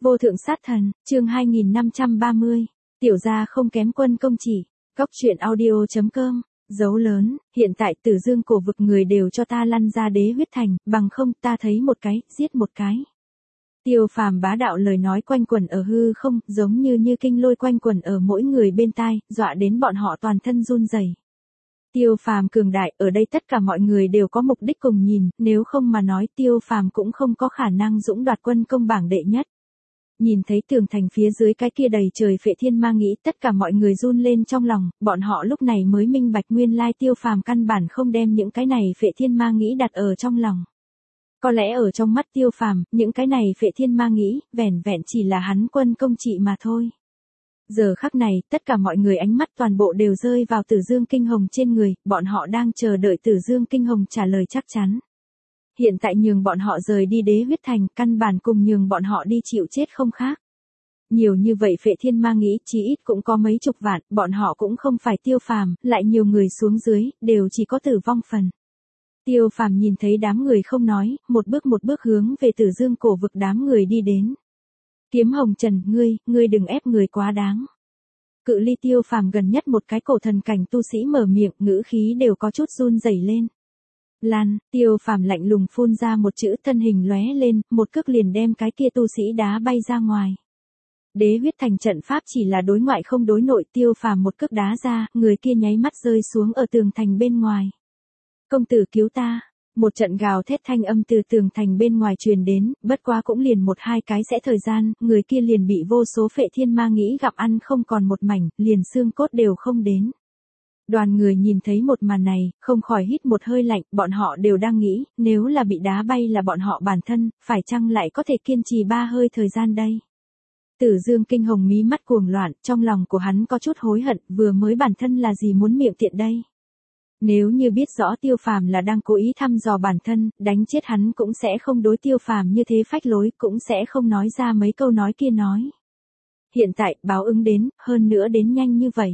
Vô thượng sát thần, chương 2530, tiểu gia không kém quân công chỉ, góc truyện audio.com, dấu lớn, hiện tại Tử Dương cổ vực người đều cho ta lăn ra đế huyết thành, bằng không ta thấy một cái, giết một cái. Tiêu Phàm bá đạo lời nói quanh quẩn ở hư không, giống như kinh lôi quanh quẩn ở mỗi người bên tai, dọa đến bọn họ toàn thân run rẩy. Tiêu Phàm cường đại, ở đây tất cả mọi người đều có mục đích cùng nhìn, nếu không mà nói Tiêu Phàm cũng không có khả năng dũng đoạt quân công bảng đệ nhất. Nhìn thấy tường thành phía dưới cái kia đầy trời phệ thiên ma nghĩ, tất cả mọi người run lên trong lòng, bọn họ lúc này mới minh bạch nguyên lai Tiêu Phàm căn bản không đem những cái này phệ thiên ma nghĩ đặt ở trong lòng. Có lẽ ở trong mắt Tiêu Phàm, những cái này phệ thiên ma nghĩ, vẻn vẹn chỉ là hắn quân công trị mà thôi. Giờ khắc này, tất cả mọi người ánh mắt toàn bộ đều rơi vào Tử Dương Kinh Hồng trên người, bọn họ đang chờ đợi Tử Dương Kinh Hồng trả lời chắc chắn. Hiện tại nhường bọn họ rời đi đế huyết thành, căn bản cùng nhường bọn họ đi chịu chết không khác. Nhiều như vậy phệ thiên ma nghĩ, chí ít cũng có mấy chục vạn, bọn họ cũng không phải Tiêu Phàm, lại nhiều người xuống dưới, đều chỉ có tử vong phần. Tiêu Phàm nhìn thấy đám người không nói, một bước hướng về Tử Dương cổ vực đám người đi đến. Kiếm Hồng Trần, ngươi đừng ép người quá đáng. Cự ly Tiêu Phàm gần nhất một cái cổ thần cảnh tu sĩ mở miệng, ngữ khí đều có chút run rẩy lên. Lan, Tiêu Phàm lạnh lùng phun ra một chữ, thân hình lóe lên, một cước liền đem cái kia tu sĩ đá bay ra ngoài. Đế huyết thành trận pháp chỉ là đối ngoại không đối nội, Tiêu Phàm một cước đá ra, người kia nháy mắt rơi xuống ở tường thành bên ngoài. Công tử cứu ta. Một trận gào thét thanh âm từ tường thành bên ngoài truyền đến, bất quá cũng liền một hai cái sẽ thời gian, người kia liền bị vô số phệ thiên ma nghĩ gặm ăn không còn một mảnh, liền xương cốt đều không đến. Đoàn người nhìn thấy một màn này, không khỏi hít một hơi lạnh, bọn họ đều đang nghĩ, nếu là bị đá bay là bọn họ bản thân, phải chăng lại có thể kiên trì 3 hơi thời gian đây? Tử Dương Kinh Hồng mí mắt cuồng loạn, trong lòng của hắn có chút hối hận, vừa mới bản thân là gì muốn miệng tiện đây? Nếu như biết rõ Tiêu Phàm là đang cố ý thăm dò bản thân, đánh chết hắn cũng sẽ không đối Tiêu Phàm như thế phách lối, cũng sẽ không nói ra mấy câu nói kia nói. Hiện tại, báo ứng đến, hơn nữa đến nhanh như vậy.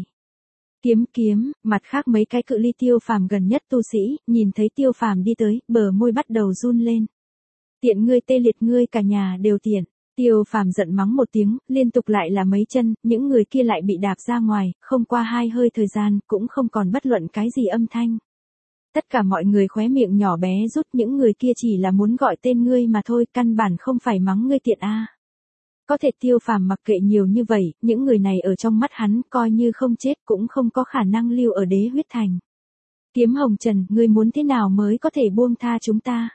Kiếm, mặt khác mấy cái cự ly Tiêu Phàm gần nhất tu sĩ, nhìn thấy Tiêu Phàm đi tới, bờ môi bắt đầu run lên. Tiện ngươi tê liệt ngươi cả nhà đều tiện. Tiêu Phàm giận mắng một tiếng, liên tục lại là mấy chân, những người kia lại bị đạp ra ngoài, không qua 2 hơi thời gian, cũng không còn bất luận cái gì âm thanh. Tất cả mọi người khóe miệng nhỏ bé rút, những người kia chỉ là muốn gọi tên ngươi mà thôi, căn bản không phải mắng ngươi tiện a. Có thể Tiêu Phàm mặc kệ nhiều như vậy, những người này ở trong mắt hắn, coi như không chết cũng không có khả năng lưu ở đế huyết thành. Kiếm Hồng Trần, ngươi muốn thế nào mới có thể buông tha chúng ta?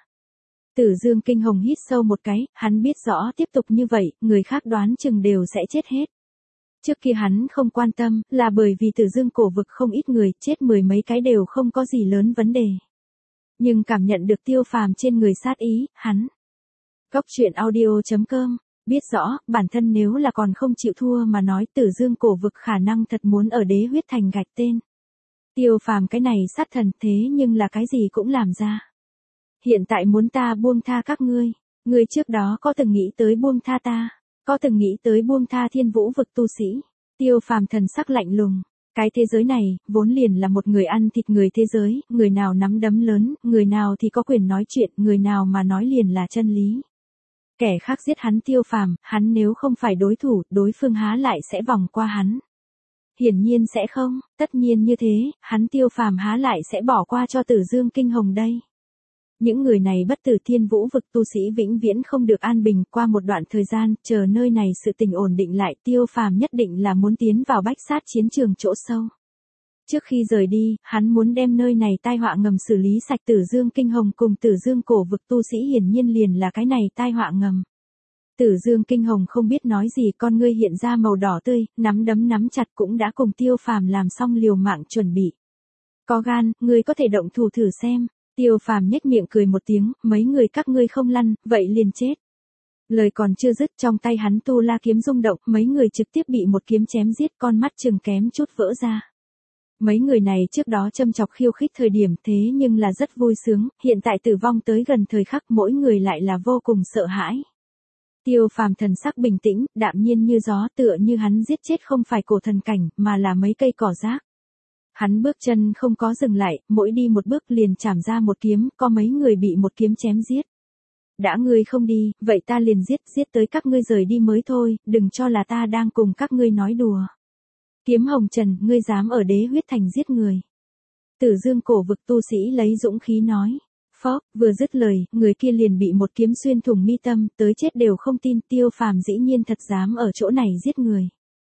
Tử Dương Kinh Hồng hít sâu một cái, hắn biết rõ tiếp tục như vậy, người khác đoán chừng đều sẽ chết hết. Trước kia hắn không quan tâm, là bởi vì Tử Dương cổ vực không ít người, chết 10 mấy cái đều không có gì lớn vấn đề. Nhưng cảm nhận được Tiêu Phàm trên người sát ý, hắn. Góc truyện audio.com, biết rõ, bản thân nếu là còn không chịu thua mà nói Tử Dương cổ vực khả năng thật muốn ở đế huyết thành gạch tên. Tiêu Phàm cái này sát thần thế nhưng là cái gì cũng làm ra. Hiện tại muốn ta buông tha các ngươi trước đó có từng nghĩ tới buông tha ta, có từng nghĩ tới buông tha thiên vũ vực tu sĩ. Tiêu Phàm thần sắc lạnh lùng, cái thế giới này, vốn liền là một người ăn thịt người thế giới, người nào nắm đấm lớn, người nào thì có quyền nói chuyện, người nào mà nói liền là chân lý. Kẻ khác giết hắn Tiêu Phàm, hắn nếu không phải đối thủ, đối phương há lại sẽ vòng qua hắn. Hiển nhiên sẽ không, tất nhiên như thế, hắn Tiêu Phàm há lại sẽ bỏ qua cho Tử Dương Kinh Hồng đây. Những người này bất tử thiên vũ vực tu sĩ vĩnh viễn không được an bình, qua một đoạn thời gian, chờ nơi này sự tình ổn định lại, Tiêu Phàm nhất định là muốn tiến vào bách sát chiến trường chỗ sâu. Trước khi rời đi, hắn muốn đem nơi này tai họa ngầm xử lý sạch. Tử Dương Kinh Hồng cùng Tử Dương cổ vực tu sĩ hiển nhiên liền là cái này tai họa ngầm. Tử Dương Kinh Hồng không biết nói gì, con ngươi hiện ra màu đỏ tươi, nắm đấm nắm chặt, cũng đã cùng Tiêu Phàm làm xong liều mạng chuẩn bị. Có gan, ngươi có thể động thủ thử xem. Tiêu Phàm nhếch miệng cười một tiếng, mấy người các ngươi không lăn, vậy liền chết. Lời còn chưa dứt, trong tay hắn tu la kiếm rung động, mấy người trực tiếp bị một kiếm chém giết, con mắt chừng kém chút vỡ ra. Mấy người này trước đó châm chọc khiêu khích thời điểm, thế nhưng là rất vui sướng, hiện tại tử vong tới gần thời khắc, mỗi người lại là vô cùng sợ hãi. Tiêu Phàm thần sắc bình tĩnh, đạm nhiên như gió, tựa như hắn giết chết không phải cổ thần cảnh, mà là mấy cây cỏ rác. Hắn bước chân không có dừng lại, mỗi đi một bước liền chảm ra một kiếm, có mấy người bị một kiếm chém giết. Đã ngươi không đi, vậy ta liền giết tới các ngươi rời đi mới thôi, đừng cho là ta đang cùng các ngươi nói đùa. Kiếm hồng trần, ngươi dám ở Đế Huyết Thành giết người. Tử Dương cổ vực tu sĩ lấy dũng khí nói. Phốc, vừa dứt lời, người kia liền bị một kiếm xuyên thủng mi tâm, tới chết đều không tin Tiêu Phàm dĩ nhiên thật dám ở chỗ này giết người.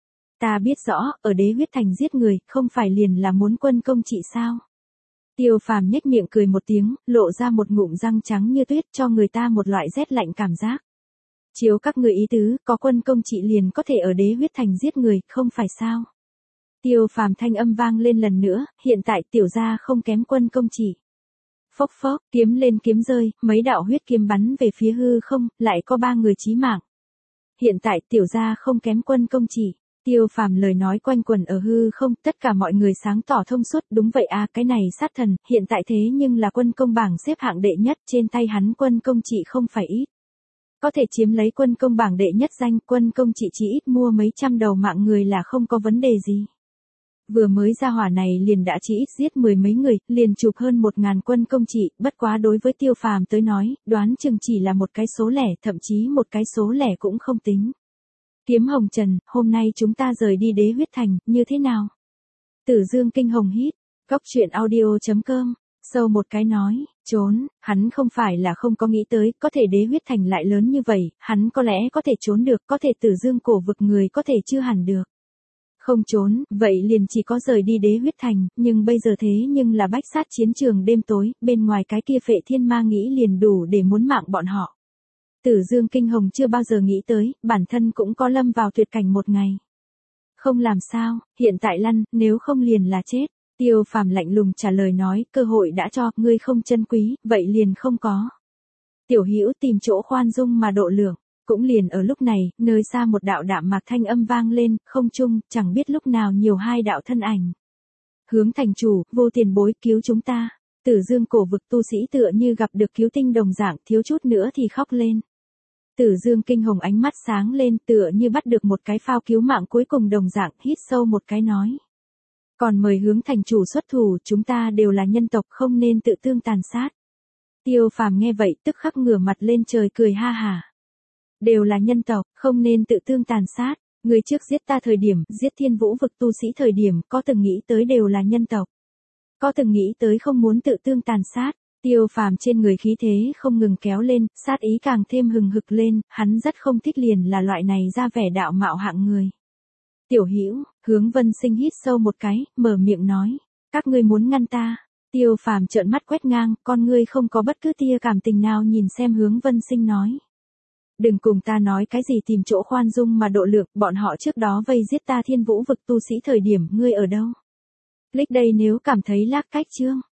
Ta biết rõ, ở Đế Huyết Thành giết người, không phải liền là muốn quân công trị sao? Tiêu Phàm nhếch miệng cười một tiếng, lộ ra một ngụm răng trắng như tuyết cho người ta một loại rét lạnh cảm giác. Chiếu các người ý tứ, có quân công trị liền có thể ở Đế Huyết Thành giết người, không phải sao? Tiêu Phàm thanh âm vang lên lần nữa, hiện tại tiểu gia không kém quân công trị. Phốc phốc, kiếm lên kiếm rơi, mấy đạo huyết kiếm bắn về phía hư không, lại có 3 người chí mạng. Hiện tại tiểu gia không kém quân công trị. Tiêu Phàm lời nói quanh quẩn ở hư không, tất cả mọi người sáng tỏ thông suốt, đúng vậy à, cái này sát thần, hiện tại thế nhưng là quân công bảng xếp hạng đệ nhất, trên tay hắn quân công trị không phải ít. Có thể chiếm lấy quân công bảng đệ nhất danh, quân công trị chỉ ít mua mấy trăm đầu mạng người là không có vấn đề gì. Vừa mới ra hỏa này liền đã chỉ ít giết 10 mấy người, liền chụp hơn 1000 quân công trị, bất quá đối với Tiêu Phàm tới nói, đoán chừng chỉ là một cái số lẻ, thậm chí một cái số lẻ cũng không tính. Kiếm hồng trần, hôm nay chúng ta rời đi Đế Huyết Thành, như thế nào? Tử Dương kinh hồng hít, góc truyện audio.com, sâu một cái nói, trốn, hắn không phải là không có nghĩ tới, có thể Đế Huyết Thành lại lớn như vậy, hắn có lẽ có thể trốn được, có thể Tử Dương cổ vực người có thể chưa hẳn được. Không trốn, vậy liền chỉ có rời đi Đế Huyết Thành, nhưng bây giờ thế nhưng là bách sát chiến trường đêm tối, bên ngoài cái kia Phệ Thiên Ma nghĩ liền đủ để muốn mạng bọn họ. Tử Dương kinh hồng chưa bao giờ nghĩ tới, bản thân cũng có lâm vào tuyệt cảnh một ngày. Không làm sao, hiện tại lăn, nếu không liền là chết. Tiêu Phàm lạnh lùng trả lời nói, cơ hội đã cho, ngươi không trân quý, vậy liền không có. Tiểu Hữu tìm chỗ khoan dung mà độ lượng. Cũng liền ở lúc này, nơi xa một đạo đạm mạc thanh âm vang lên, không trung, chẳng biết lúc nào nhiều 2 đạo thân ảnh. Hướng thành chủ, vô tiền bối cứu chúng ta. Tử Dương cổ vực tu sĩ tựa như gặp được cứu tinh đồng dạng, thiếu chút nữa thì khóc lên. Tử Dương kinh hồng ánh mắt sáng lên, tựa như bắt được một cái phao cứu mạng cuối cùng đồng dạng, hít sâu một cái nói. Còn mời Hướng thành chủ xuất thủ, chúng ta đều là nhân tộc, không nên tự tương tàn sát. Tiêu Phàm nghe vậy, tức khắc ngửa mặt lên trời cười ha hả. Đều là nhân tộc, không nên tự tương tàn sát. Người trước giết ta thời điểm, giết Thiên Vũ vực tu sĩ thời điểm, có từng nghĩ tới đều là nhân tộc. Có từng nghĩ tới không muốn tự tương tàn sát. Tiêu Phàm trên người khí thế không ngừng kéo lên, sát ý càng thêm hừng hực lên, hắn rất không thích liền là loại này ra vẻ đạo mạo hạng người. Tiểu Hữu, Hướng Vân Sinh hít sâu một cái, mở miệng nói, các ngươi muốn ngăn ta. Tiêu Phàm trợn mắt quét ngang, con ngươi không có bất cứ tia cảm tình nào nhìn xem Hướng Vân Sinh nói. Đừng cùng ta nói cái gì tìm chỗ khoan dung mà độ lượng, bọn họ trước đó vây giết ta Thiên Vũ vực tu sĩ thời điểm, ngươi ở đâu? Click đây nếu cảm thấy lác cách chương.